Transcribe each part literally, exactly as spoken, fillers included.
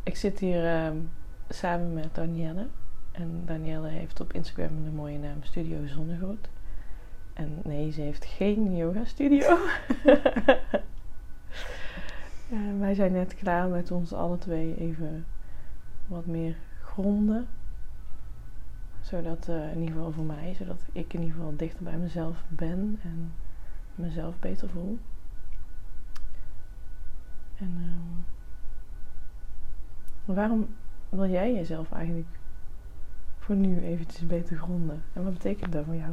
ik zit hier um, samen met Danielle. En Danielle heeft op Instagram de mooie naam Studio Zonnegoed. En nee, ze heeft geen yoga studio. uh, wij zijn net klaar met ons alle twee even wat meer gronden. Zodat, uh, in ieder geval voor mij, zodat ik in ieder geval dichter bij mezelf ben en mezelf beter voel. En uh, waarom wil jij jezelf eigenlijk voor nu eventjes beter gronden? En wat betekent dat voor jou?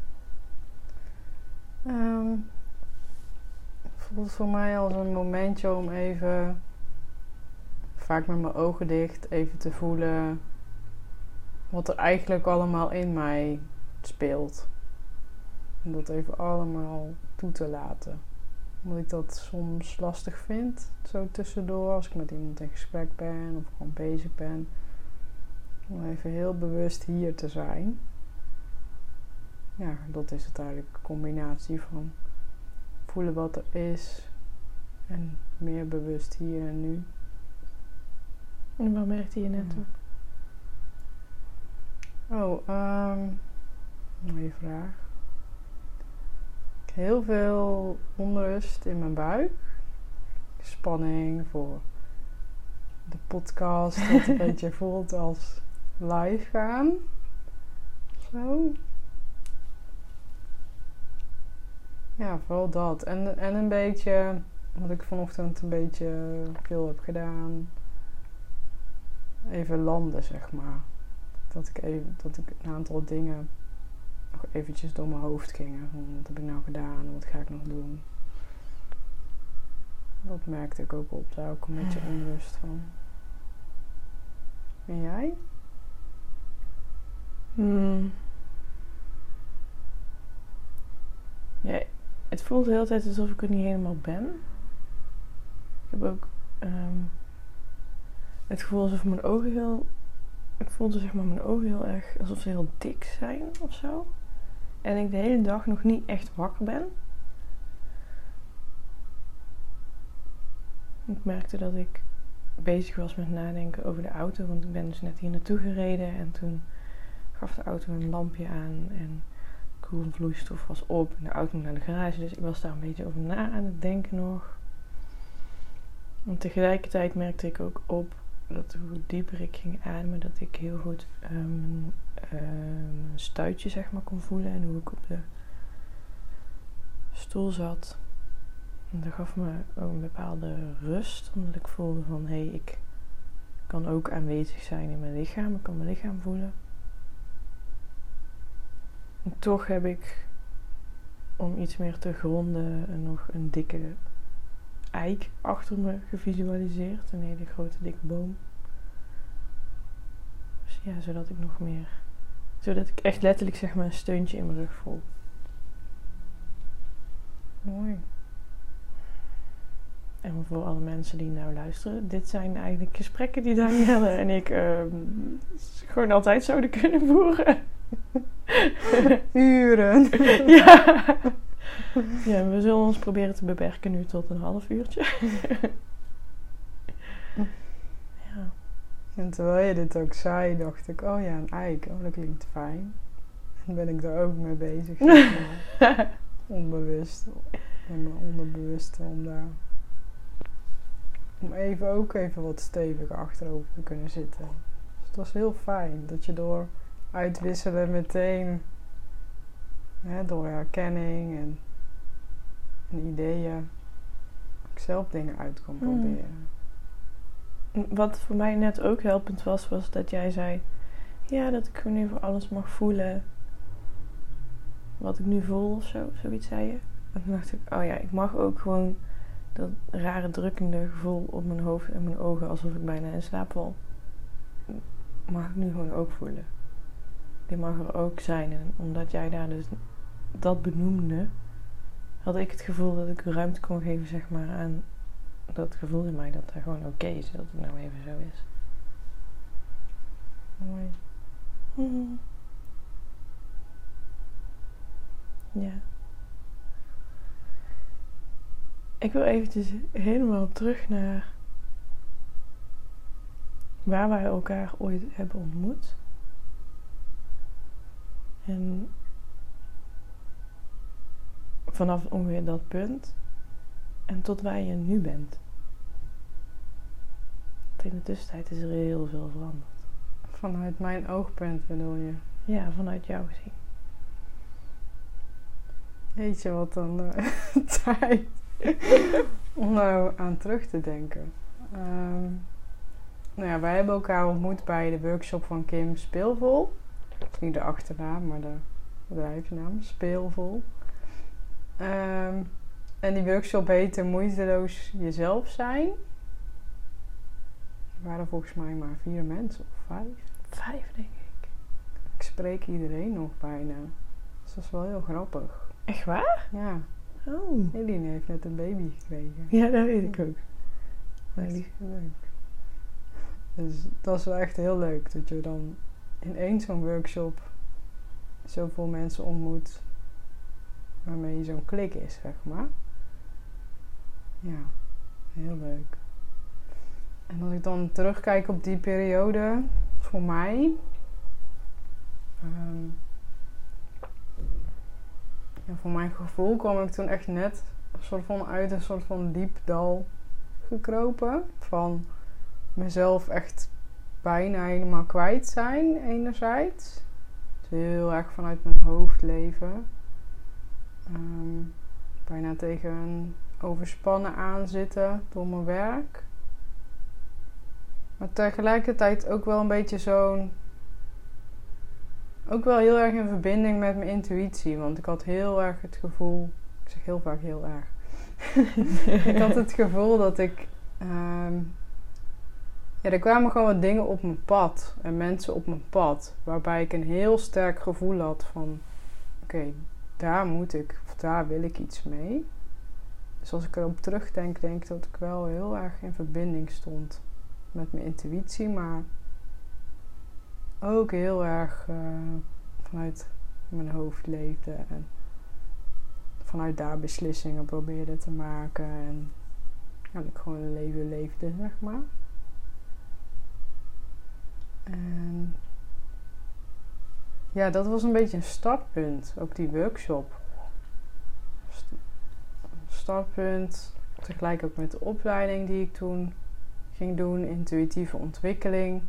Um, het voelt voor mij als een momentje om even, vaak met mijn ogen dicht, even te voelen wat er eigenlijk allemaal in mij speelt. En dat even allemaal toe te laten. Omdat ik dat soms lastig vind, zo tussendoor, als ik met iemand in gesprek ben of gewoon bezig ben. Om even heel bewust hier te zijn. Ja, dat is het eigenlijk, een combinatie van voelen wat er is en meer bewust hier en nu. En waar merkte je net op? Oh, um, mooie vraag. Heel veel onrust in mijn buik. Spanning voor de podcast, wat een beetje voelt als live gaan. Zo. Ja, vooral dat. En, en een beetje, wat ik vanochtend een beetje veel heb gedaan. Even landen, zeg maar. Dat ik, even, dat ik een aantal dingen nog eventjes door mijn hoofd gingen. Van, wat heb ik nou gedaan en wat ga ik nog doen? Dat merkte ik ook op. Daar ook een beetje onrust van. En jij? Hmm. Ja, het voelt de hele tijd alsof ik er niet helemaal ben. Ik heb ook um, het gevoel alsof mijn ogen heel... Ik voelde zeg maar mijn ogen heel erg alsof ze heel dik zijn of zo. En ik de hele dag nog niet echt wakker ben. Ik merkte dat ik bezig was met nadenken over de auto. Want ik ben dus net hier naartoe gereden. En toen gaf de auto een lampje aan. En de koelvloeistof was op. En de auto moet naar de garage. Dus ik was daar een beetje over na aan het denken nog. En tegelijkertijd merkte ik ook op dat hoe dieper ik ging ademen, dat ik heel goed um, um, een stuitje zeg maar kon voelen en hoe ik op de stoel zat. En dat gaf me ook een bepaalde rust, omdat ik voelde van hé, hey, ik kan ook aanwezig zijn in mijn lichaam, ik kan mijn lichaam voelen. En toch heb ik, om iets meer te gronden, nog een dikke eik achter me gevisualiseerd. Een hele grote dikke boom. Dus ja, zodat ik nog meer... Zodat ik echt letterlijk zeg maar een steuntje in mijn rug voel. Mooi. En voor alle mensen die nou luisteren. Dit zijn eigenlijk gesprekken die Danielle en ik uh, gewoon altijd zouden kunnen voeren. Uren. Ja. Ja, we zullen ons proberen te beperken nu tot een half uurtje. Ja. En terwijl je dit ook zei, dacht ik, oh ja, een eik, oh dat klinkt fijn. En ben ik daar ook mee bezig. Zeg maar. Onbewust. In mijn onderbewuste om daar... Om even ook even wat steviger achterover te kunnen zitten. Dus het was heel fijn dat je door uitwisselen meteen, hè, door herkenning en, en ideeën, ook zelf dingen uit kon proberen. Mm. Wat voor mij net ook helpend was, was dat jij zei, ja, dat ik gewoon even alles mag voelen wat ik nu voel of zo, zoiets zei je. En toen dacht ik, oh ja, ik mag ook gewoon dat rare drukkende gevoel op mijn hoofd en mijn ogen, alsof ik bijna in slaap val, mag ik nu gewoon ook voelen. Die mag er ook zijn. En omdat jij daar dus dat benoemde, had ik het gevoel dat ik ruimte kon geven, zeg maar, aan dat gevoel in mij, dat dat gewoon oké okay is, dat het nou even zo is. Mooi. Mm. Ja. Ik wil eventjes helemaal terug naar waar wij elkaar ooit hebben ontmoet. En vanaf ongeveer dat punt en tot waar je nu bent. In de tussentijd is er heel veel veranderd. Vanuit mijn oogpunt bedoel je? Ja, vanuit jou gezien. Weet je wat dan uh, tijd om nou aan terug te denken. Um, nou ja, wij hebben elkaar ontmoet bij de workshop van Kim Speelvol. Dat is niet de achternaam, maar de bedrijfsnaam, Speelvol. Um, en die workshop heette Moeiteloos Jezelf Zijn. Er waren volgens mij maar vier mensen of vijf. Vijf, denk ik. Ik spreek iedereen nog bijna. Dus dat is wel heel grappig. Echt waar? Ja. Oh. Eline heeft net een baby gekregen. Ja, dat weet ik ook. Dat is leuk. Dus dat is wel echt heel leuk. Dat je dan in één zo'n workshop zoveel mensen ontmoet waarmee zo'n klik is, zeg maar. Ja, heel leuk. En als ik dan terugkijk op die periode, voor mij... Um, ja, voor mijn gevoel kwam ik toen echt net een soort van uit een soort van diep dal gekropen. Van mezelf echt bijna helemaal kwijt zijn, enerzijds. Dus heel erg vanuit mijn hoofd leven. Um, bijna tegen een overspannen aanzitten door mijn werk. Maar tegelijkertijd ook wel een beetje zo'n... Ook wel heel erg in verbinding met mijn intuïtie. Want ik had heel erg het gevoel... Ik zeg heel vaak heel erg. Ik had het gevoel dat ik... Um, ja, er kwamen gewoon wat dingen op mijn pad. En mensen op mijn pad. Waarbij ik een heel sterk gevoel had van... Oké, okay, daar moet ik... Of daar wil ik iets mee. Dus als ik erop terugdenk, denk ik dat ik wel heel erg in verbinding stond. Met mijn intuïtie, maar... ook heel erg uh, vanuit mijn hoofd leefde. En vanuit daar beslissingen probeerde te maken. En ja, ik gewoon een leven leefde, zeg maar. En ja, dat was een beetje een startpunt. Ook die workshop. St- startpunt. Tegelijk ook met de opleiding die ik toen ging doen. Intuïtieve ontwikkeling.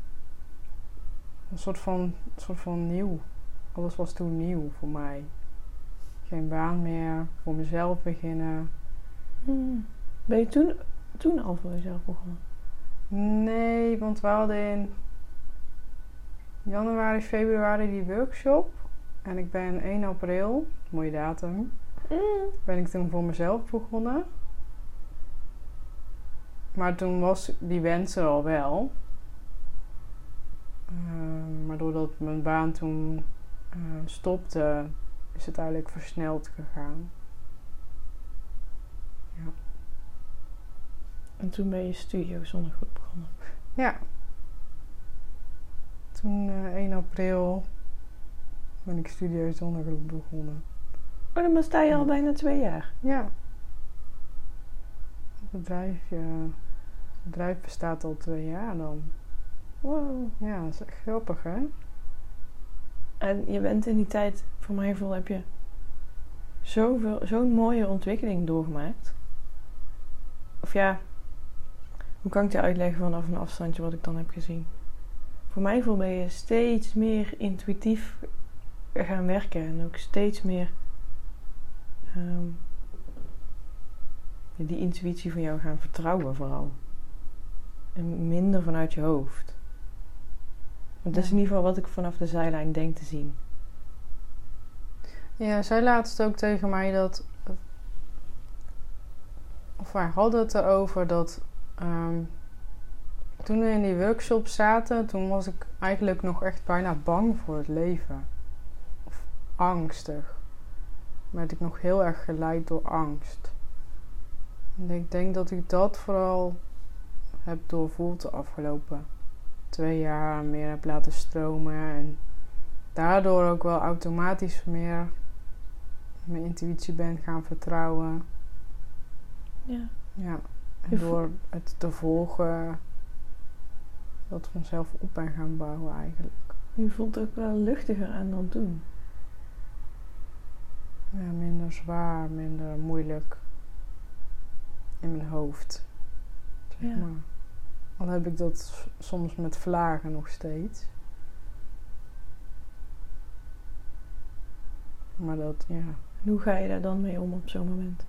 Een soort van, een soort van nieuw. Alles was toen nieuw voor mij. Geen baan meer. Voor mezelf beginnen. Hmm. Ben je toen, toen al voor jezelf begonnen? Nee, want we hadden in januari, februari die workshop. En ik ben één april, mooie datum, mm. ben ik toen voor mezelf begonnen. Maar toen was die wens er al wel. Uh, maar doordat mijn baan toen uh, stopte, is het eigenlijk versneld gegaan. Ja. En toen ben je Studio Zonnegoed begonnen? Ja. Toen uh, één april ben ik Studio Zonnegoed begonnen. Oh, dan sta je al bijna twee jaar? Ja. Het bedrijf, ja, het bedrijf bestaat al twee jaar dan. Wow. Ja, dat is echt grappig, hè? En je bent in die tijd, voor mijn gevoel, heb je zoveel, zo'n mooie ontwikkeling doorgemaakt. Of ja, hoe kan ik je uitleggen vanaf een afstandje wat ik dan heb gezien? Voor mijn gevoel ben je steeds meer intuïtief gaan werken. En ook steeds meer um, die intuïtie van jou gaan vertrouwen vooral. En minder vanuit je hoofd. Want dat is in ieder geval wat ik vanaf de zijlijn denk te zien. Ja, zij laatst ook tegen mij dat... Of wij hadden het erover dat... Um, toen we in die workshop zaten, toen was ik eigenlijk nog echt bijna bang voor het leven. Of angstig. Werd ik nog heel erg geleid door angst. En ik denk dat ik dat vooral heb doorvoeld de afgelopen twee jaar. Meer heb laten stromen. En daardoor ook wel automatisch meer mijn intuïtie ben gaan vertrouwen. Ja. Ja. En door het te volgen... dat vanzelf op ben gaan bouwen eigenlijk. Je voelt ook wel luchtiger aan dan toen. Ja, minder zwaar, minder moeilijk in mijn hoofd. Zeg Ja. maar. Al heb ik dat s- soms met vlagen nog steeds. Maar dat, ja. En hoe ga je daar dan mee om op zo'n moment?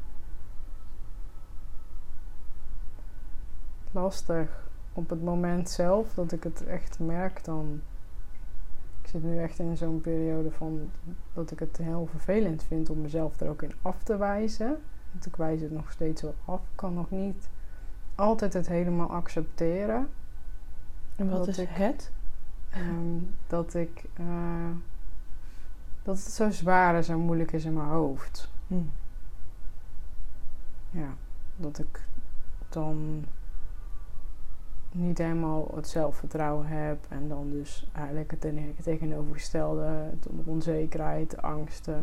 Lastig. Op het moment zelf dat ik het echt merk, dan... Ik zit nu echt in zo'n periode van dat ik het heel vervelend vind om mezelf er ook in af te wijzen. Want ik wijs het nog steeds wel af. Ik kan nog niet altijd het helemaal accepteren. En wat Dat is ik- het? Ehm, dat ik... eh, dat het zo zwaar en zo moeilijk is in mijn hoofd. Hm. Ja, dat ik dan niet helemaal het zelfvertrouwen heb. En dan dus eigenlijk het ten- tegenovergestelde, de onzekerheid, de angsten.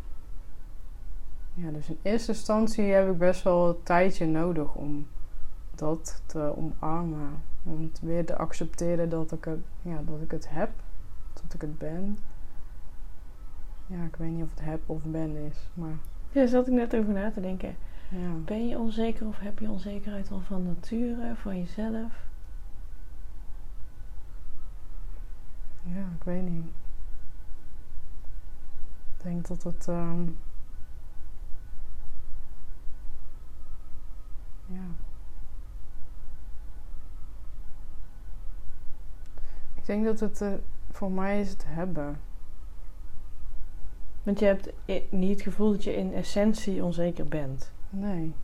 Ja, dus in eerste instantie heb ik best wel een tijdje nodig om dat te omarmen. Om het weer te accepteren dat ik het, ja, dat ik het heb. Dat ik het ben. Ja, ik weet niet of het heb of ben is. Maar Ja, daar zat ik net over na te denken. ja. Ben je onzeker of heb je onzekerheid al van nature, van jezelf? Ja, ik weet niet. Ik denk dat het... ehm, ja. Ik denk dat het... eh, voor mij is het hebben. Want je hebt i- niet het gevoel dat je in essentie onzeker bent. Nee.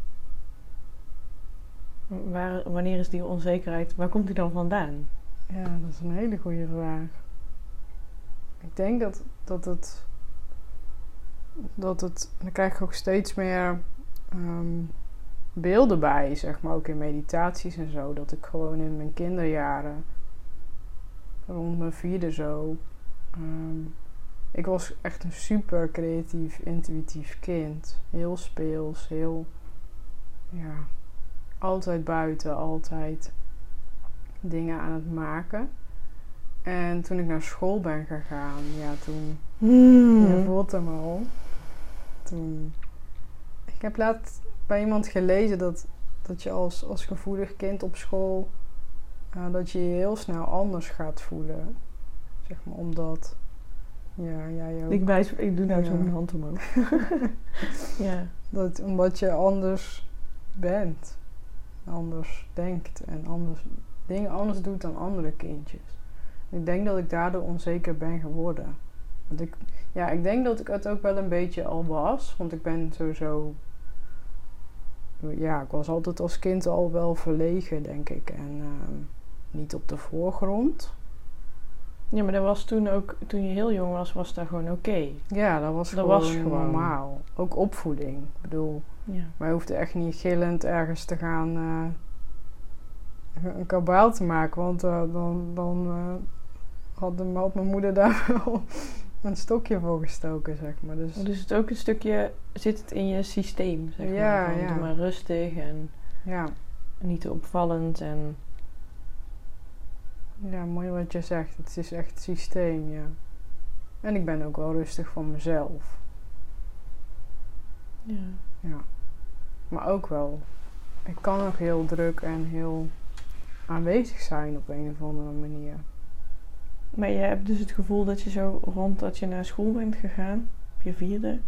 Waar, wanneer is die onzekerheid, waar komt die dan vandaan? Ja, dat is een hele goede vraag. Ik denk dat, dat het... Dat het... Dan krijg ik ook steeds meer... ehm, beelden bij, zeg maar. Ook in meditaties en zo. Dat ik gewoon in mijn kinderjaren... Rond mijn vierde zo... ehm, ik was echt een super creatief, intuïtief kind. Heel speels, heel... Ja... Altijd buiten, altijd... dingen aan het maken. En toen ik naar school ben gegaan... Ja, toen... Je voelt hem al. Toen... Ik heb laatst bij iemand gelezen dat, dat je als, als gevoelig kind op school... Uh, dat je je heel snel anders gaat voelen. Zeg maar, omdat... Ja, jij ook. Ik, wijs, ik doe nou Ja. zo mijn hand omhoog. Ja. Dat, omdat je anders bent. Anders denkt. En anders, dingen anders doet dan andere kindjes. Ik denk dat ik daardoor onzeker ben geworden. Want ik, ja, ik denk dat ik het ook wel een beetje al was. Want ik ben sowieso... Ja, ik was altijd als kind al wel verlegen, denk ik. En uh, niet op de voorgrond. Ja, maar dat was toen ook, toen je heel jong was, was dat gewoon oké. Ja, dat was Dat gewoon was gewoon. normaal. Ook opvoeding. Ik bedoel, Ja. wij hoefden echt niet gillend ergens te gaan uh, een kabaal te maken. Want uh, dan, dan uh, had, de, had mijn moeder daar wel een stokje voor gestoken, zeg maar. Dus, Dus het ook een stukje, zit het in je systeem, zeg Ja, maar. Van, ja. Doe maar rustig en ja. niet te opvallend. En ja, mooi wat je zegt. Het is echt systeem, ja. En ik ben ook wel rustig van mezelf. ja. Ja. Maar ook wel. Ik kan ook heel druk en heel aanwezig zijn op een of andere manier. Maar je hebt dus het gevoel dat je zo rond dat je naar school bent gegaan, op je vierde,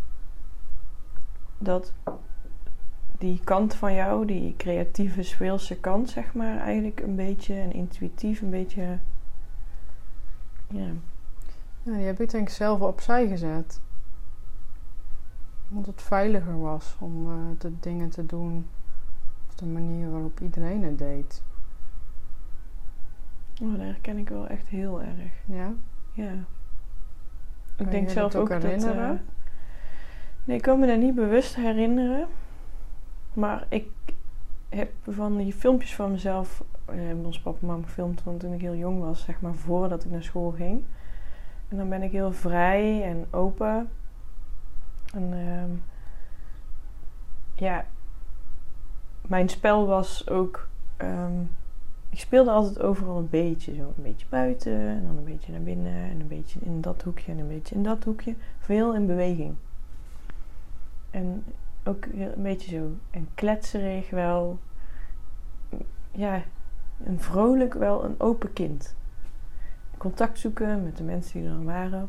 dat die kant van jou, die creatieve, speelse kant, zeg maar, eigenlijk een beetje, en intuïtief een beetje, ja, Ja, die heb ik denk ik zelf opzij gezet. Omdat het veiliger was om uh, de dingen te doen op de manier waarop iedereen het deed. oh, dat herken ik wel echt heel erg. Ja? Ja. Kan Ik denk je zelf dat ook ook dat... herinneren? Uh, nee, ik kan me dat niet bewust herinneren. Maar ik heb van die filmpjes van mezelf... Uh, hebben ons papa en mama gefilmd van toen ik heel jong was, zeg maar, voordat ik naar school ging. En dan ben ik heel vrij en open. En uh, ja, mijn spel was ook... Um, ik speelde altijd overal een beetje. Zo een beetje buiten en dan een beetje naar binnen. En een beetje in dat hoekje en een beetje in dat hoekje. Veel in beweging. En ook een beetje zo. En kletserig wel. Ja, een vrolijk wel een open kind. Contact zoeken met de mensen die er waren.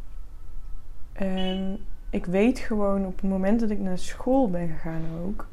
En ik weet gewoon op het moment dat ik naar school ben gegaan ook.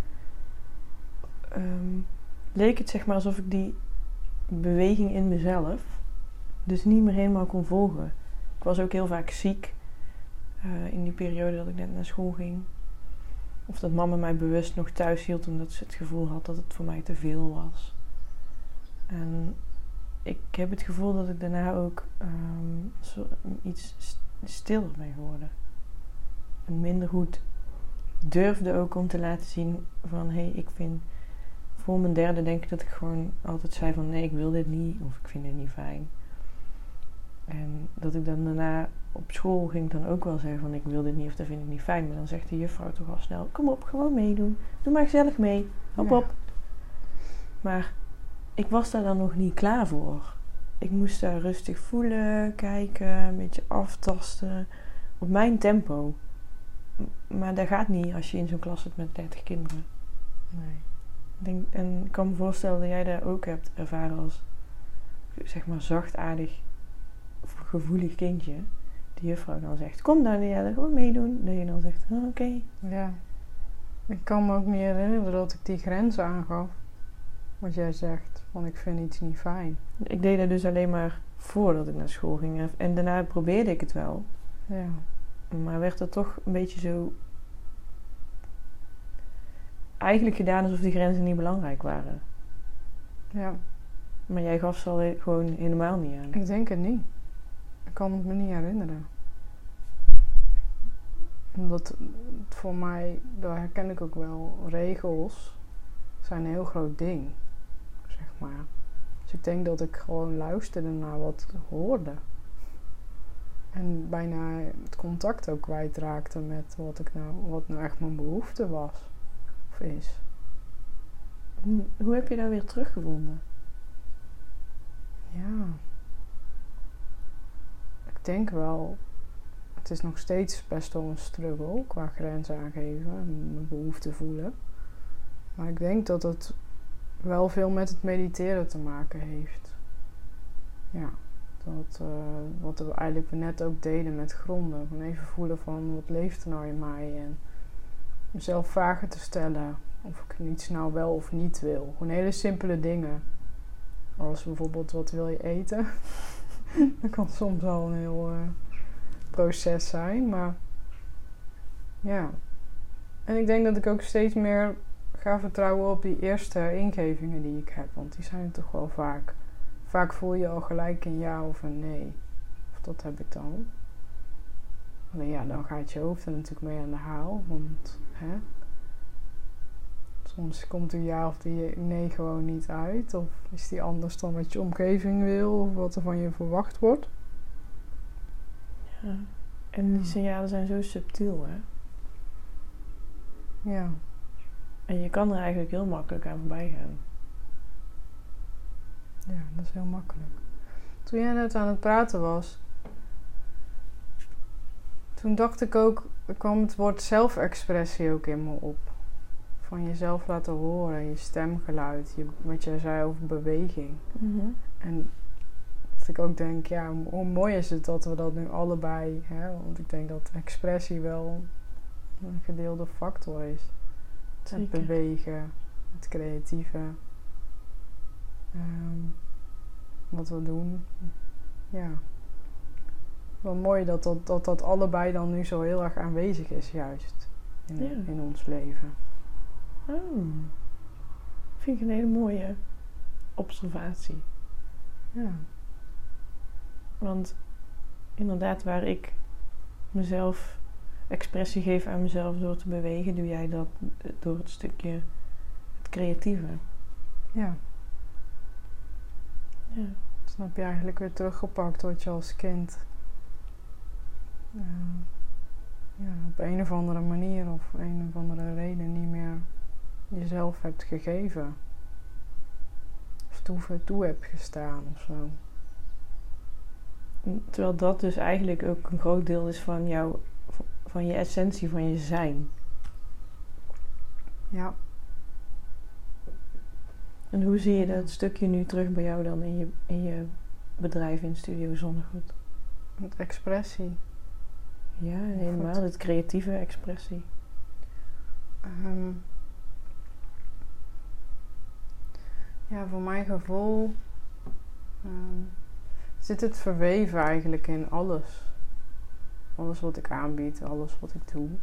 Um, leek het zeg maar alsof ik die beweging in mezelf dus niet meer helemaal kon volgen. Ik was ook heel vaak ziek. Uh, in die periode dat ik net naar school ging. Of dat mama mij bewust nog thuis hield omdat ze het gevoel had dat het voor mij te veel was. En ik heb het gevoel dat ik daarna ook um, zo, iets stiller ben geworden. En minder goed durfde ook om te laten zien van hé, hey, ik vind voor mijn derde denk ik dat ik gewoon altijd zei van nee, ik wil dit niet of ik vind dit niet fijn. En dat ik dan daarna op school ging dan ook wel zeggen van ik wil dit niet of dat vind ik niet fijn. Maar dan zegt de juffrouw toch al snel, kom op, gewoon meedoen. Doe maar gezellig mee. Hop Ja. op. Maar ik was daar dan nog niet klaar voor. Ik moest daar rustig voelen, kijken, een beetje aftasten. Op mijn tempo. Maar dat gaat niet als je in zo'n klas zit met dertig kinderen. Nee. Ik denk, en ik kan me voorstellen dat jij dat ook hebt ervaren als zeg maar zachtaardig, gevoelig kindje. Die juffrouw dan zegt, kom Danielle, gewoon meedoen. Dat je dan zegt, oh, oké. Okay. Ja. Ik kan me ook niet herinneren dat ik die grens aangaf. Wat jij zegt, van ik vind iets niet fijn. Ik deed dat dus alleen maar voordat ik naar school ging. En daarna probeerde ik het wel. Ja. Maar werd het toch een beetje zo eigenlijk gedaan alsof die grenzen niet belangrijk waren. Ja. Maar jij gaf ze al gewoon helemaal niet aan. Ik denk het niet. Ik kan het me niet herinneren. Omdat voor mij, daar herken ik ook wel, regels zijn een heel groot ding. Zeg maar. Dus ik denk dat ik gewoon luisterde naar wat ik hoorde. En bijna het contact ook kwijtraakte met wat, ik nou, wat nou echt mijn behoefte was. Of is. Hoe heb je dat weer teruggevonden? Ja. Ik denk wel, het is nog steeds best wel een struggle qua grenzen aangeven en mijn behoefte voelen. Maar ik denk dat het wel veel met het mediteren te maken heeft. Ja. Dat, uh, wat we eigenlijk net ook deden met gronden. Van even voelen van wat leeft er nou in mij. En mezelf vragen te stellen. Of ik iets nou wel of niet wil. Gewoon hele simpele dingen. Als bijvoorbeeld wat wil je eten. Dat kan soms wel een heel uh, proces zijn. Maar ja. En ik denk dat ik ook steeds meer ga vertrouwen op die eerste ingevingen die ik heb. Want die zijn toch wel vaak... Vaak voel je al gelijk een ja of een nee. Of dat heb ik dan. Alleen ja, dan gaat je hoofd er natuurlijk mee aan de haal. Want hè, soms komt een ja of die nee gewoon niet uit. Of is die anders dan wat je omgeving wil. Of wat er van je verwacht wordt. Ja. En die signalen zijn zo subtiel, hè? Ja. En je kan er eigenlijk heel makkelijk aan voorbij gaan. Ja, dat is heel makkelijk. Toen jij net aan het praten was, toen dacht ik ook, er kwam het woord zelfexpressie ook in me op. Van jezelf laten horen, je stemgeluid, je, wat jij zei over beweging. Mm-hmm. En dat ik ook denk, ja, hoe mooi is het dat we dat nu allebei, hè, want ik denk dat expressie wel een gedeelde factor is. Zeker. Het bewegen, het creatieve. Um, wat we doen. Ja. Wel mooi dat dat, dat dat allebei dan nu zo heel erg aanwezig is, juist. In, Ja. in ons leven. Oh. Vind ik een hele mooie observatie. Ja. Want inderdaad, waar ik mezelf expressie geef aan mezelf door te bewegen, doe jij dat door het stukje het creatieve. Ja. Ja. Dan heb je eigenlijk weer teruggepakt wat je als kind uh, ja, op een of andere manier of een of andere reden niet meer jezelf hebt gegeven. Of toe, toe heb gestaan of zo. Terwijl dat dus eigenlijk ook een groot deel is van jouw, van je essentie, van je zijn. Ja. En hoe zie je dat stukje nu terug bij jou dan in je, in je bedrijf in Studio Zonnegoed? Met expressie. Ja, helemaal. Het creatieve expressie. Um, ja, voor mijn gevoel um, zit het verweven eigenlijk in alles. Alles wat ik aanbied, alles wat ik doe.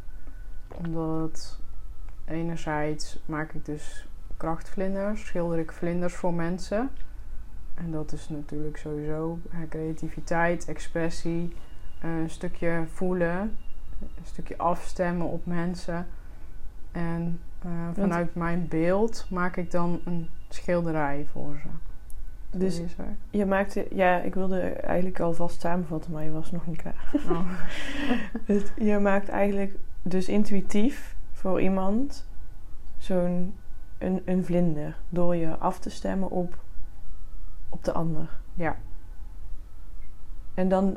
Omdat enerzijds maak ik dus krachtvlinders, schilder ik vlinders voor mensen. En dat is natuurlijk sowieso hè, creativiteit, expressie, een stukje voelen, een stukje afstemmen op mensen. En uh, vanuit Want, mijn beeld maak ik dan een schilderij voor ze. Dus je maakte, ja, ik wilde eigenlijk alvast samenvatten, maar je was nog niet klaar. Oh. Dus je maakt eigenlijk dus intuïtief voor iemand zo'n een, een vlinder door je af te stemmen op, op de ander. Ja. En dan,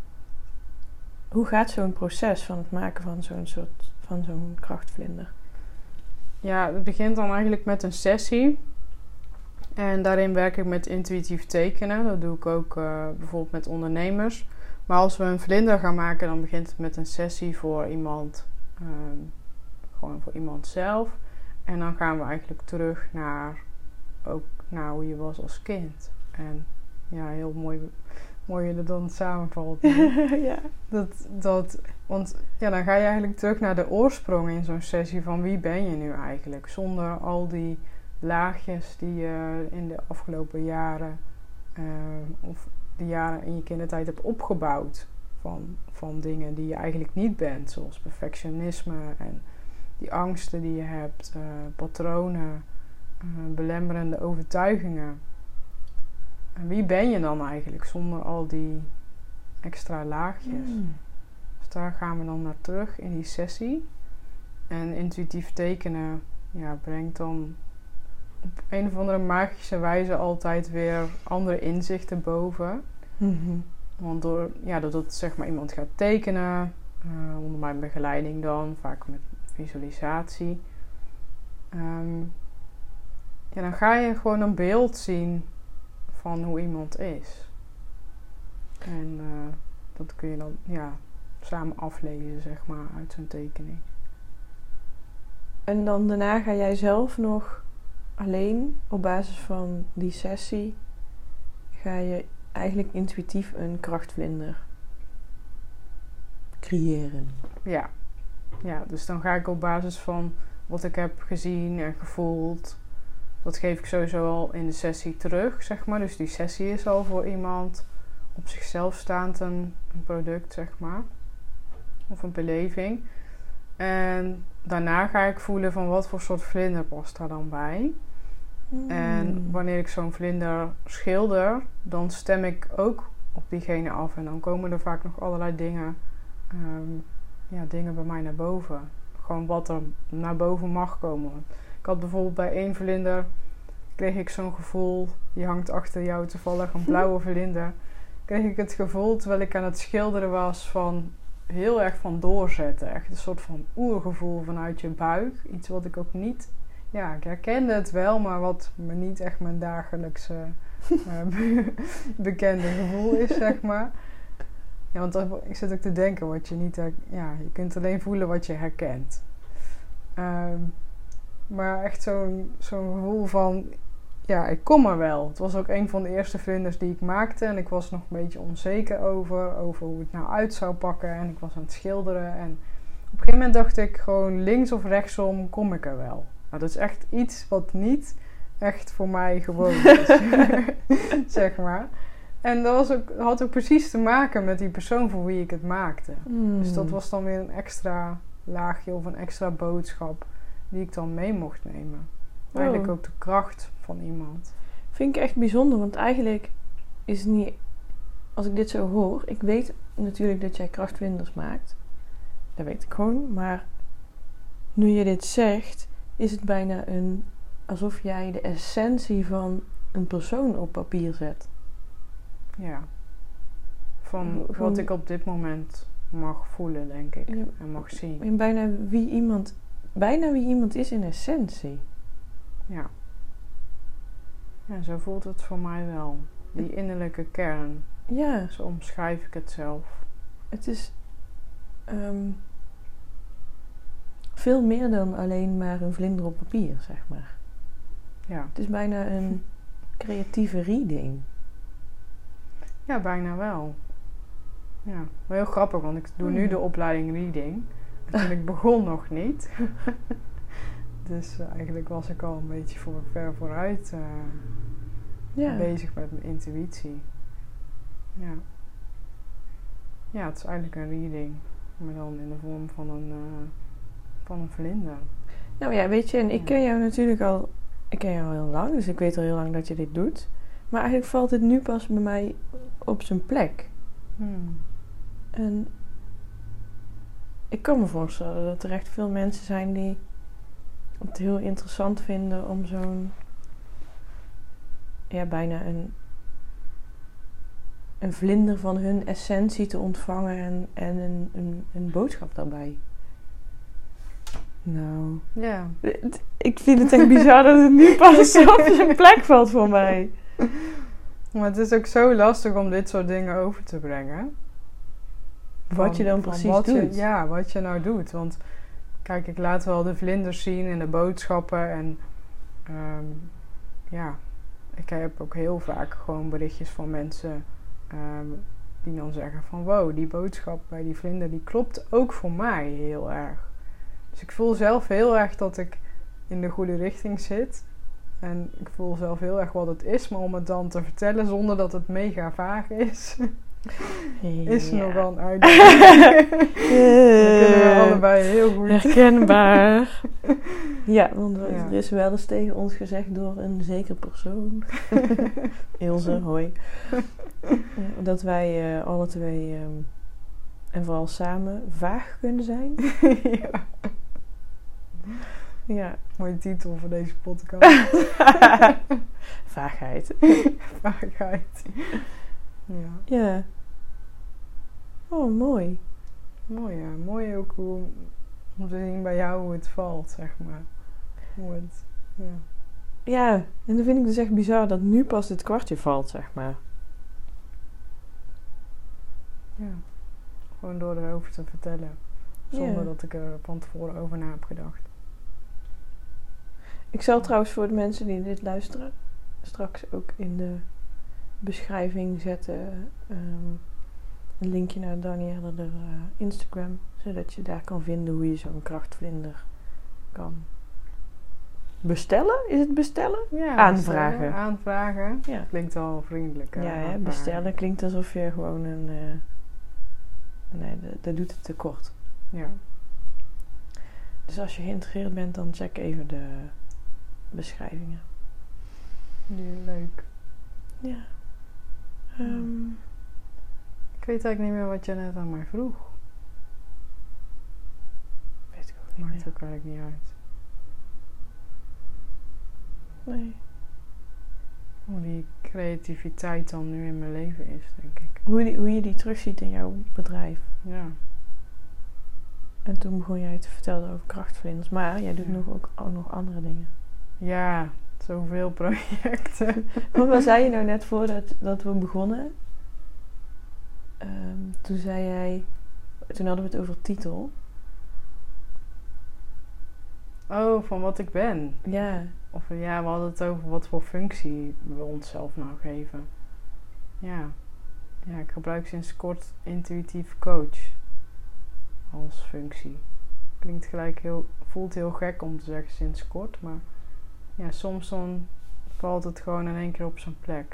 hoe gaat zo'n proces van het maken van zo'n soort, van zo'n krachtvlinder? Ja, het begint dan eigenlijk met een sessie. En daarin werk ik met intuïtief tekenen. Dat doe ik ook uh, bijvoorbeeld met ondernemers. Maar als we een vlinder gaan maken, dan begint het met een sessie voor iemand. Um, gewoon voor iemand zelf. En dan gaan we eigenlijk terug naar, ook naar hoe je was als kind. En ja, heel mooi, mooi je er dan samenvalt. Ja. Dat, dat, want ja, dan ga je eigenlijk terug naar de oorsprong in zo'n sessie van wie ben je nu eigenlijk. Zonder al die laagjes die je in de afgelopen jaren uh, of de jaren in je kindertijd hebt opgebouwd van, van dingen die je eigenlijk niet bent, zoals perfectionisme en die angsten die je hebt, uh, patronen, uh, belemmerende overtuigingen. En wie ben je dan eigenlijk zonder al die extra laagjes? Mm. Dus daar gaan we dan naar terug in die sessie. En intuïtief tekenen ja, brengt dan op een of andere magische wijze altijd weer andere inzichten boven. Mm-hmm. Want door, ja, doordat zeg maar iemand gaat tekenen, uh, onder mijn begeleiding dan, vaak met visualisatie. Um, ja, dan ga je gewoon een beeld zien van hoe iemand is. En uh, dat kun je dan ja, samen aflezen, zeg maar, uit zo'n tekening. En dan daarna ga jij zelf nog alleen op basis van die sessie ga je eigenlijk intuïtief een krachtvlinder creëren. Ja. Ja, dus dan ga ik op basis van wat ik heb gezien en gevoeld, dat geef ik sowieso al in de sessie terug, zeg maar. Dus die sessie is al voor iemand op zichzelf staand een, een product, zeg maar. Of een beleving. En daarna ga ik voelen van wat voor soort vlinder past daar dan bij. Mm. En wanneer ik zo'n vlinder schilder, dan stem ik ook op diegene af. En dan komen er vaak nog allerlei dingen, um, ja, dingen bij mij naar boven. Gewoon wat er naar boven mag komen. Ik had bijvoorbeeld bij één vlinder, kreeg ik zo'n gevoel, die hangt achter jou toevallig, een blauwe vlinder. Kreeg ik het gevoel, terwijl ik aan het schilderen was, van heel erg van doorzetten. Echt een soort van oergevoel vanuit je buik. Iets wat ik ook niet... Ja, ik herkende het wel, maar wat me niet echt mijn dagelijkse uh, bekende gevoel is, zeg maar. Ja, want dat, ik zit ook te denken wat je niet... Her, ja, je kunt alleen voelen wat je herkent. Um, maar echt zo'n, zo'n gevoel van... Ja, ik kom er wel. Het was ook een van de eerste vlinders die ik maakte. En ik was nog een beetje onzeker over. Over hoe het nou uit zou pakken. En ik was aan het schilderen. En op een gegeven moment dacht ik gewoon links of rechtsom kom ik er wel. Nou, dat is echt iets wat niet echt voor mij gewoon is. Zeg maar. En dat was ook, had ook precies te maken met die persoon voor wie ik het maakte. Mm. Dus dat was dan weer een extra laagje of een extra boodschap die ik dan mee mocht nemen. Oh. Eigenlijk ook de kracht van iemand. Vind ik echt bijzonder, want eigenlijk is het niet... Als ik dit zo hoor... Ik weet natuurlijk dat jij krachtvlinders maakt. Dat weet ik gewoon. Maar nu je dit zegt... is het bijna een... alsof jij de essentie van een persoon op papier zet. Ja. Van Gewoon- wat ik op dit moment mag voelen, denk ik. Ja. En mag zien. En bijna wie iemand, bijna wie iemand is in essentie. Ja. Ja, zo voelt het voor mij wel. Die innerlijke kern. Ja, Zo omschrijf ik het zelf. het is ehm, veel meer dan alleen maar een vlinder op papier, zeg maar. Ja. Het is bijna een creatieve reading. Ja, bijna wel. Ja, maar heel grappig, want ik doe nu Hmm. de opleiding reading. En toen ik begon nog niet. Dus uh, eigenlijk was ik al een beetje voor, ver vooruit uh, Ja. bezig met mijn intuïtie. Ja. Ja, het is eigenlijk een reading. Maar dan in de vorm van een, uh, van een vlinder. Nou ja, weet je, en ik Ja. ken jou natuurlijk al, ik ken jou al heel lang, dus ik weet al heel lang dat je dit doet. Maar eigenlijk valt het nu pas bij mij op zijn plek. Hmm. En ik kan me voorstellen dat er echt veel mensen zijn die het heel interessant vinden om zo'n, ja, bijna een, een vlinder van hun essentie te ontvangen en, en een, een, een boodschap daarbij. Nou, Ja. het- ik vind het echt bizar dat het nu pas op zijn plek valt voor mij. Maar het is ook zo lastig om dit soort dingen over te brengen. Wat je dan van precies wat je- doet. ja, wat je nou doet. Want kijk, ik laat wel de vlinders zien en de boodschappen. En ehm, ja, ik heb ook heel vaak gewoon berichtjes van mensen ehm, die dan zeggen van wow, die boodschap bij die vlinder die klopt ook voor mij heel erg. Dus ik voel zelf heel erg dat ik in de goede richting zit. En ik voel zelf heel erg wat het is, maar om het dan te vertellen zonder dat het mega vaag is, is Ja. nogal een uitdaging. Dat kunnen we Eh, allebei heel goed. Herkenbaar. Ja, want er Ja. is wel eens tegen ons gezegd door een zeker persoon. Ilse, hoi. Ja, dat wij eh, alle twee, ehm, en vooral samen, vaag kunnen zijn. Ja, Ja. mooie titel voor deze podcast. Vaagheid. Vaagheid. Ja, Ja. Oh, mooi. mooi ja. Mooi ook hoe, om te zien bij jou hoe het valt, zeg maar. Hoe het, ja. Ja, en dan vind ik dus echt bizar dat nu pas het kwartje valt, zeg maar. ja. Gewoon door erover te vertellen. Zonder Ja. dat ik er van tevoren over na heb gedacht. Ik zal trouwens voor de mensen die dit luisteren straks ook in de beschrijving zetten ehm, een linkje naar Danielle de uh, Instagram, zodat je daar kan vinden hoe je zo'n krachtvlinder kan bestellen. Is het bestellen? Ja, Aanvragen. bestellen, aanvragen. Ja. Klinkt al vriendelijk. Ja, hè, hè, aanvragen. bestellen klinkt alsof je gewoon een. Uh, nee, dat, dat doet het te kort. Ja. Dus als je geïnteresseerd bent, dan check even de beschrijvingen. Ja, leuk. Ja. Ehm, Ik weet eigenlijk niet meer wat je net aan mij vroeg. weet ik ook niet Maakt meer. ook eigenlijk niet uit. Nee. Hoe die creativiteit dan nu in mijn leven is, denk ik. Hoe, die, hoe je die terugziet in jouw bedrijf. Ja. En toen begon jij te vertellen over krachtvlinders. Maar jij doet Ja. nog ook, ook nog andere dingen. Ja, zoveel projecten. Maar wat zei je nou net voordat dat we begonnen? Ehm, toen zei jij... Toen hadden we het over titel. Oh, van wat ik ben. Ja. Of ja, we hadden het over wat voor functie we onszelf nou geven. Ja. Ja, ik gebruik sinds kort intuïtief coach als functie. Klinkt gelijk heel, voelt heel gek om te zeggen sinds kort, maar ja, soms dan valt het gewoon in één keer op zijn plek.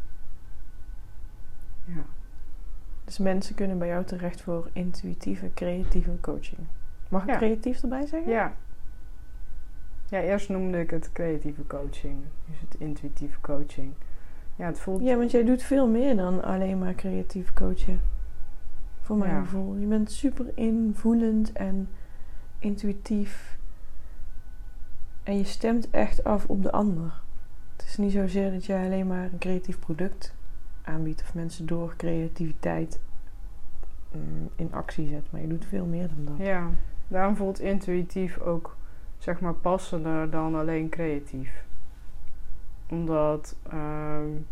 Ja. Dus mensen kunnen bij jou terecht voor intuïtieve, creatieve coaching. Mag ik Ja. creatief erbij zeggen? Ja. Ja, eerst noemde ik het creatieve coaching. Dus het intuïtieve coaching. Ja, het voelt... Ja, want jij doet veel meer dan alleen maar creatief coachen. Voor mijn Ja. gevoel. Je bent super invoelend en intuïtief. En je stemt echt af op de ander. Het is niet zozeer dat jij alleen maar een creatief product aanbiedt of mensen door creativiteit um, in actie zet, maar je doet veel meer dan dat. Ja, daarom voelt intuïtief ook zeg maar passender dan alleen creatief. Omdat um,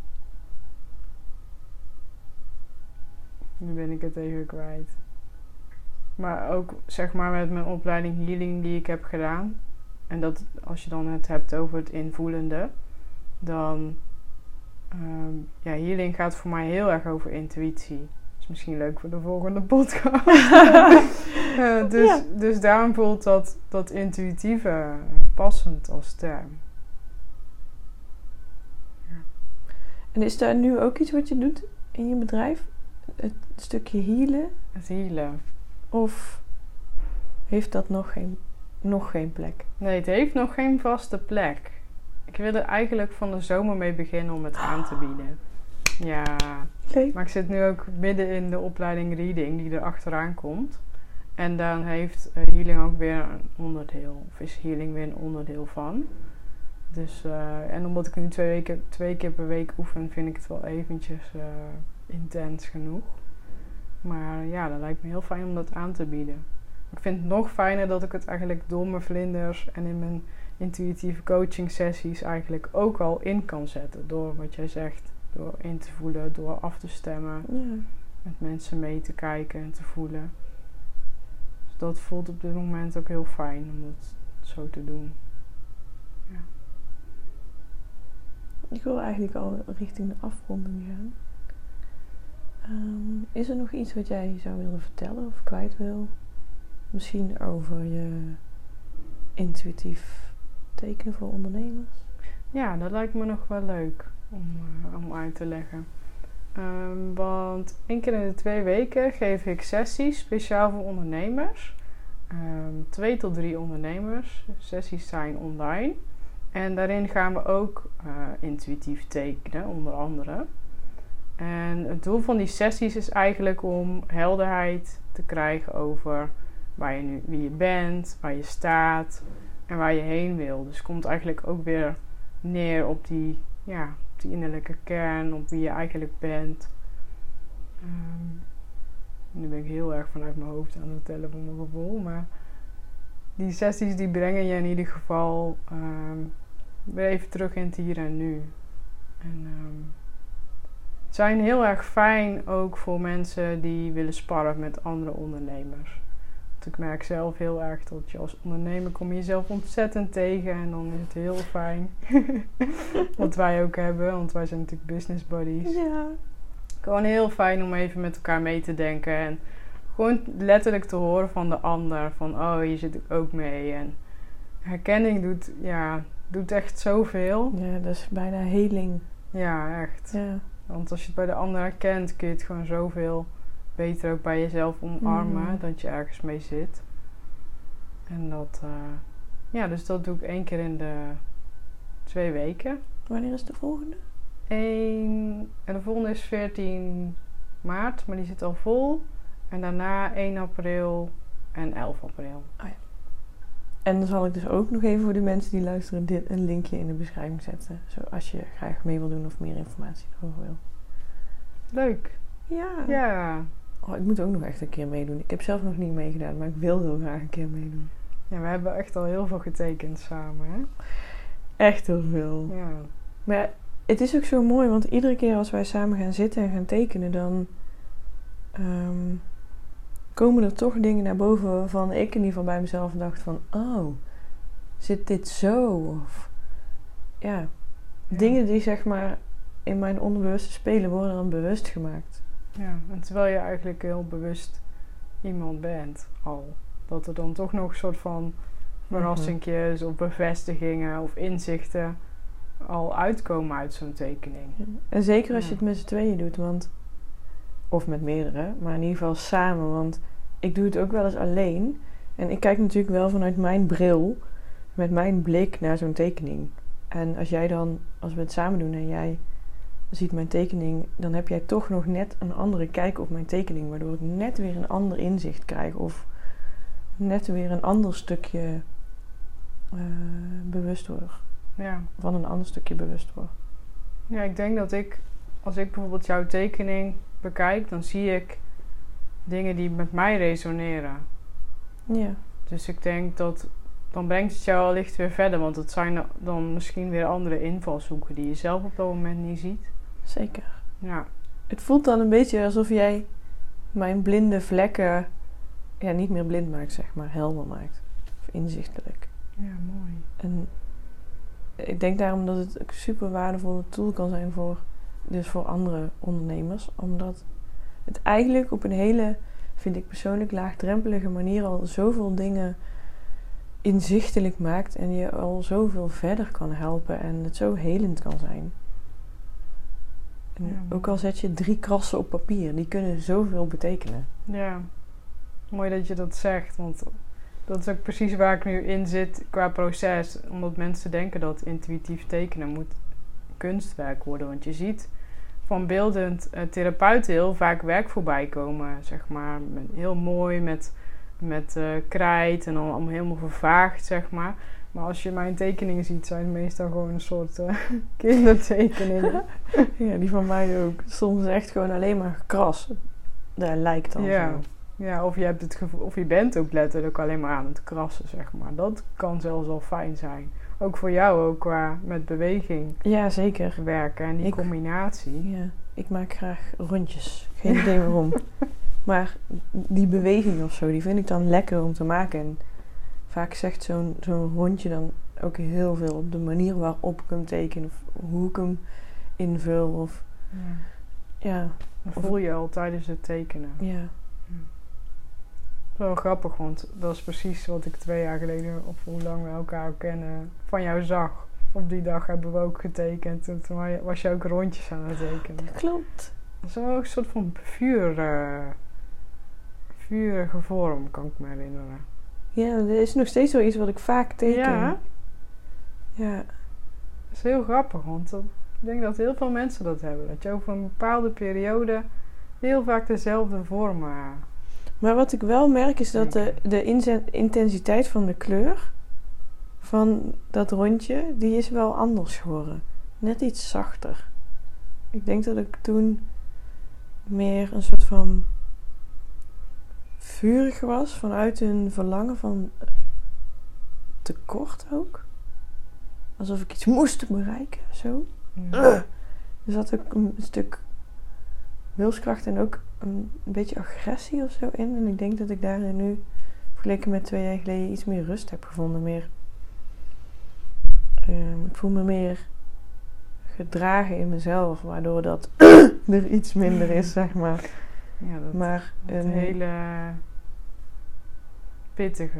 nu ben ik het even kwijt. Maar ook zeg maar met mijn opleiding healing die ik heb gedaan. En dat als je dan het hebt over het invoelende. Dan um, ja, healing gaat voor mij heel erg over intuïtie. Dat is misschien leuk voor de volgende podcast. uh, dus, ja. dus daarom voelt dat, dat intuïtieve passend als term. Ja. En is daar nu ook iets wat je doet in je bedrijf? Het stukje healen? Het healen. Of heeft dat nog geen, nog geen plek? Nee, het heeft nog geen vaste plek. Ik wil er eigenlijk van de zomer mee beginnen om het aan te bieden. Ja, leuk. Maar ik zit nu ook midden in de opleiding Reading die er achteraan komt. En dan heeft uh, healing ook weer een onderdeel. Of is healing weer een onderdeel van. Dus, uh, en omdat ik nu twee, weken, twee keer per week oefen, vind ik het wel eventjes uh, intens genoeg. Maar ja, dat lijkt me heel fijn om dat aan te bieden. Ik vind het nog fijner dat ik het eigenlijk door mijn vlinders en in mijn intuïtieve coaching sessies eigenlijk ook al in kan zetten. Door wat jij zegt, door in te voelen, door af te stemmen. Ja. Met mensen mee te kijken en te voelen. Dus dat voelt op dit moment ook heel fijn om dat zo te doen. Ja. Ik wil eigenlijk al richting de afronding gaan. Um, is er nog iets wat jij zou willen vertellen of kwijt wil? Misschien over je intuïtief tekenen voor ondernemers? Ja, dat lijkt me nog wel leuk om, uh, om uit te leggen. Um, want één keer in de twee weken geef ik sessies speciaal voor ondernemers. Um, twee tot drie ondernemers. Sessies zijn online. En daarin gaan we ook uh, intuïtief tekenen, onder andere. En het doel van die sessies is eigenlijk om helderheid te krijgen over waar je nu, wie je bent, waar je staat en waar je heen wil. Dus het komt eigenlijk ook weer neer op die, ja, op die innerlijke kern, op wie je eigenlijk bent. Um, nu ben ik heel erg vanuit mijn hoofd aan het vertellen van mijn gevoel, maar die sessies die brengen je in ieder geval um, weer even terug in het hier en nu. En um, het zijn heel erg fijn ook voor mensen die willen sparren met andere ondernemers. Want ik merk zelf heel erg dat je als ondernemer kom je jezelf ontzettend tegen. En dan is het heel fijn. Wat wij ook hebben, want wij zijn natuurlijk business buddies. Ja. Gewoon heel fijn om even met elkaar mee te denken. En gewoon letterlijk te horen van de ander. Van oh, hier zit ik ook mee. En herkenning doet, ja, doet echt zoveel. Ja, dat is bijna healing. Ja, echt. Ja. Want als je het bij de ander herkent, kun je het gewoon zoveel beter ook bij jezelf omarmen. Mm. Dat je ergens mee zit. En dat, uh, ja, dus dat doe ik één keer in de twee weken. Wanneer is de volgende? Eén, en de volgende is veertien maart, maar die zit al vol. En daarna één april en elf april. Oh ja. En dan zal ik dus ook nog even voor de mensen die luisteren dit een linkje in de beschrijving zetten. Zo als je graag mee wil doen of meer informatie erover wil. Leuk. Ja. Ja. Oh, ik moet ook nog echt een keer meedoen. Ik heb zelf nog niet meegedaan, maar ik wil heel graag een keer meedoen. Ja, we hebben echt al heel veel getekend samen, hè? Echt heel veel. Ja. Maar het is ook zo mooi, want iedere keer als wij samen gaan zitten en gaan tekenen, dan um, komen er toch dingen naar boven waarvan ik in ieder geval bij mezelf dacht van, oh, zit dit zo? Of ja, ja. Dingen die zeg maar in mijn onderbewuste spelen worden dan bewust gemaakt. Ja, en terwijl je eigenlijk heel bewust iemand bent al. Dat er dan toch nog een soort van verrassingjes of bevestigingen of inzichten al uitkomen uit zo'n tekening. Ja. En zeker als ja. je het met z'n tweeën doet, want of met meerdere, maar in ieder geval samen, want ik doe het ook wel eens alleen. En ik kijk natuurlijk wel vanuit mijn bril, met mijn blik naar zo'n tekening. En als jij dan, als we het samen doen en jij ziet mijn tekening, dan heb jij toch nog net een andere kijk op mijn tekening, waardoor ik net weer een ander inzicht krijg of net weer een ander stukje uh, bewust word. Ja. van een ander stukje bewust word. Ja, ik denk dat ik, als ik bijvoorbeeld jouw tekening bekijk, dan zie ik dingen die met mij resoneren. Ja, Dus ik denk dat, dan brengt het jou wellicht weer verder, want het zijn dan misschien weer andere invalshoeken die je zelf op dat moment niet ziet. zeker. Ja. Het voelt dan een beetje alsof jij mijn blinde vlekken ja, niet meer blind maakt, zeg maar, helder maakt. Of inzichtelijk. Ja, mooi. En ik denk daarom dat het een super waardevolle tool kan zijn voor, dus voor andere ondernemers. Omdat het eigenlijk op een hele, vind ik persoonlijk, laagdrempelige manier al zoveel dingen inzichtelijk maakt. En je al zoveel verder kan helpen en het zo helend kan zijn. En Ja, ook al zet je drie krassen op papier, die kunnen zoveel betekenen. Ja, mooi dat je dat zegt, want dat is ook precies waar ik nu in zit qua proces. Omdat mensen denken dat intuïtief tekenen moet kunstwerk worden. Want je ziet van beeldend uh, therapeuten heel vaak werk voorbij komen, zeg maar. Met, heel mooi, met, met uh, krijt en dan allemaal helemaal vervaagd, zeg maar. Maar als je mijn tekeningen ziet, zijn het meestal gewoon een soort uh, kindertekeningen. Ja, die van mij ook. Soms echt gewoon alleen maar kras. Daar lijkt dan Ja. zo. Ja, of je hebt het gevoel, of je bent ook letterlijk alleen maar aan het krassen, zeg maar. Dat kan zelfs al fijn zijn. Ook voor jou, ook qua met beweging Ja, zeker. werken en die Ik- combinatie. Ja, ik maak graag rondjes. Geen idee waarom. Maar die beweging of zo, die vind ik dan lekker om te maken. En vaak zegt zo'n zo'n rondje dan ook heel veel op de manier waarop ik hem teken. Of hoe ik hem invul. Of Ja. ja, Dat voel je al tijdens het tekenen. ja. Wel grappig, want dat is precies wat ik twee jaar geleden, of hoe lang we elkaar ook kennen, van jou zag. Op die dag hebben we ook getekend. En toen was je ook rondjes aan het tekenen. Dat klopt. Zo'n soort van vuur, uh, vurige vorm, kan ik me herinneren. Ja, er is nog steeds wel iets wat ik vaak teken. Ja, Ja. dat is heel grappig, want dat, ik denk dat heel veel mensen dat hebben. Dat je over een bepaalde periode heel vaak dezelfde vormen... Uh, Maar wat ik wel merk is dat de, de inze- intensiteit van de kleur van dat rondje, die is wel anders geworden. Net iets zachter. Ik denk dat ik toen meer een soort van vurig was vanuit een verlangen van tekort ook. Alsof ik iets moest bereiken, zo. ja. Er zat ook een stuk wilskracht en ook een, een beetje agressie of zo in. En ik denk dat ik daarin nu, vergeleken met twee jaar geleden, iets meer rust heb gevonden. Meer, um, ik voel me meer gedragen in mezelf, waardoor dat er iets minder is, zeg maar. Ja, dat, Maar dat een hele pittige.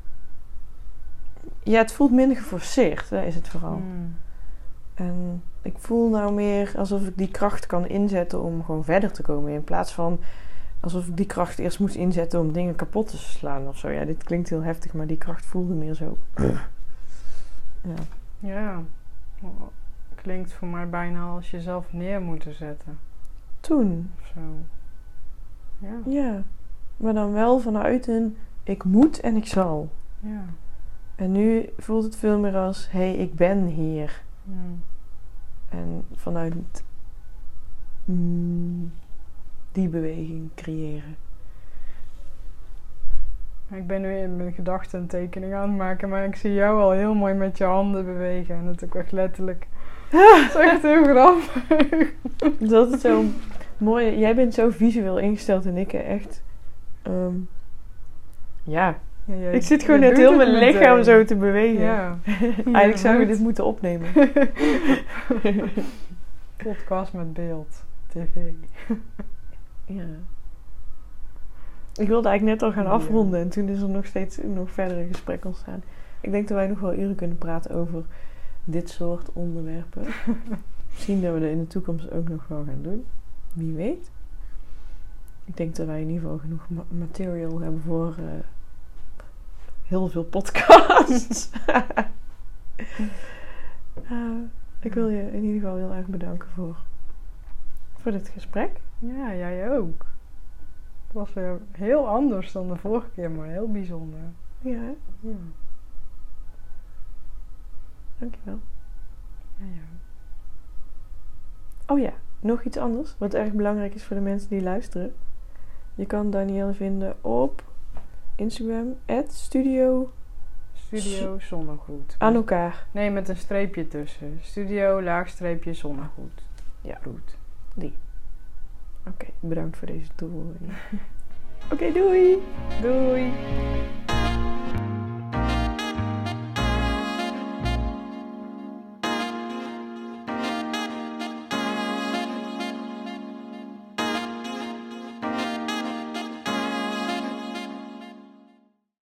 ja, het voelt minder geforceerd, dat is het vooral. Mm. En ik voel nou meer alsof ik die kracht kan inzetten om gewoon verder te komen. In plaats van alsof ik die kracht eerst moet inzetten om dingen kapot te slaan of zo. Ja, dit klinkt heel heftig, maar die kracht voelde meer zo. Ja. Ja, klinkt voor mij bijna als jezelf neer moeten zetten. Toen, Of zo. Ja, ja. Maar dan wel vanuit een ik moet en ik zal. ja. En nu voelt het veel meer als hé, hey, ik ben hier. Mm. En vanuit mm, die beweging creëren. Ik ben nu in mijn gedachten een tekening aan het maken, maar ik zie jou al heel mooi met je handen bewegen. En dat ook echt letterlijk. Dat is echt heel grappig. Dat is zo mooi. Jij bent zo visueel ingesteld en ik echt... Um, ja. Ja, jij- Ik zit gewoon jij net doet heel het mijn lichaam meteen. zo te bewegen. Ja. Eigenlijk zou je dit moeten opnemen. Podcast met beeld. tv. Ja. Ik wilde eigenlijk net al gaan Ja. afronden en toen is er nog steeds nog verder een gesprek ontstaan. Ik denk dat wij nog wel uren kunnen praten over dit soort onderwerpen. Misschien dat we dat in de toekomst ook nog wel gaan doen. Wie weet. Ik denk dat wij in ieder geval genoeg ma- material hebben voor uh, heel veel podcasts. uh, ik wil je in ieder geval heel erg bedanken voor, voor dit gesprek. Ja, jij ook. Het was weer heel anders dan de vorige keer, maar heel bijzonder. Ja, Ja. dankjewel. Ja, ja. Oh ja, nog iets anders wat erg belangrijk is voor de mensen die luisteren. Je kan Danielle vinden op Instagram, at studio Studio Zonnegoed. aan elkaar. Nee, met een streepje tussen. Studio laagstreepje Zonnegoed. Ja. Goed. Oké, okay, bedankt voor deze toevoeging. Oké, okay, doei! Doei!